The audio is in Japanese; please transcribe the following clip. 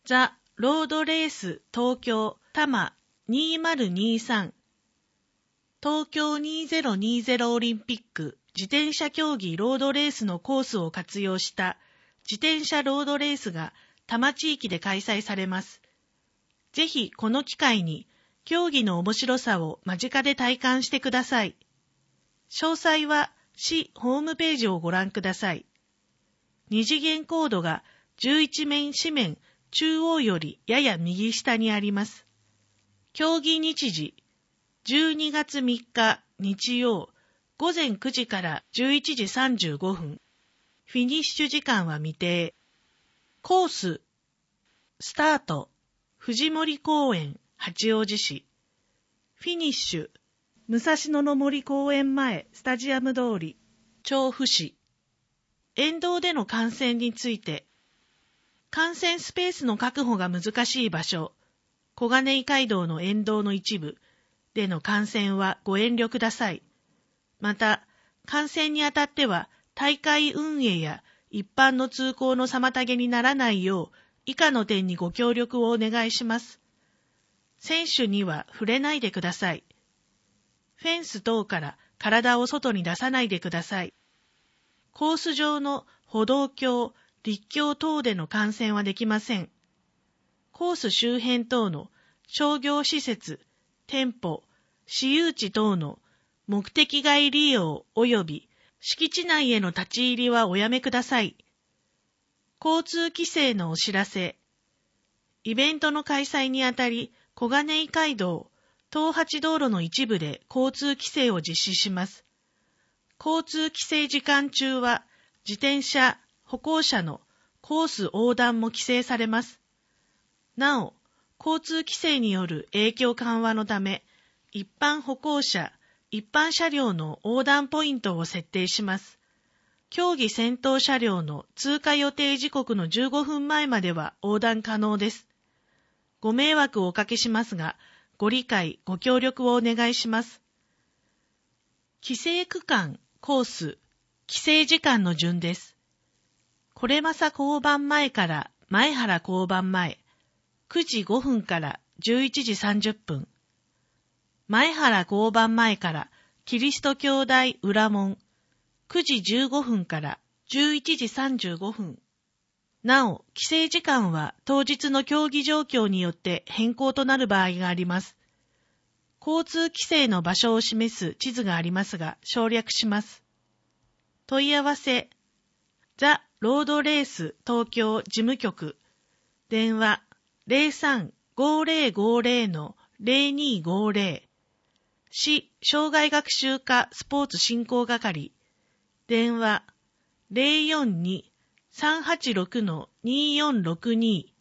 ザ・ロードレース東京多摩2023東京2020オリンピック自転車競技ロードレースのコースを活用した自転車ロードレースが多摩地域で開催されます。ぜひこの機会に競技の面白さを間近で体感してください。詳細は市ホームページをご覧ください。二次元コードが11面紙面中央よりやや右下にあります。競技日時、12月3日日曜午前9時から11時35分。フィニッシュ時間は未定。コース、スタート、藤森公園、八王子市。フィニッシュ、武蔵野の森公園前、スタジアム通り、調布市。沿道での観戦について、観戦スペースの確保が難しい場所、小金井街道の沿道の一部での観戦はご遠慮ください。また、観戦にあたっては大会運営や一般の通行の妨げにならないよう以下の点にご協力をお願いします。選手には触れないでください。フェンス等から体を外に出さないでください。コース上の歩道橋、陸橋等での観戦はできません。コース周辺等の商業施設、店舗、私有地等の目的外利用及び敷地内への立ち入りはおやめください。交通規制のお知らせ。イベントの開催にあたり、小金井街道、東八道路の一部で交通規制を実施します。交通規制時間中は、自転車、歩行者のコース横断も規制されます。なお、交通規制による影響緩和のため、一般歩行者、一般車両の横断ポイントを設定します。競技先頭車両の通過予定時刻の15分前までは横断可能です。ご迷惑をおかけしますが、ご理解、ご協力をお願いします。規制区間、コース、規制時間の順です。是政交番前から前原交番前、9時5分から11時30分。前原交番前からキリスト教大裏門、9時15分から11時35分。なお、規制時間は当日の競技状況によって変更となる場合があります。交通規制の場所を示す地図がありますが、省略します。問い合わせ、ザ・ロードレース東京事務局、電話 03-5050-0250、市障害学習課スポーツ振興係、電話 042-386-2462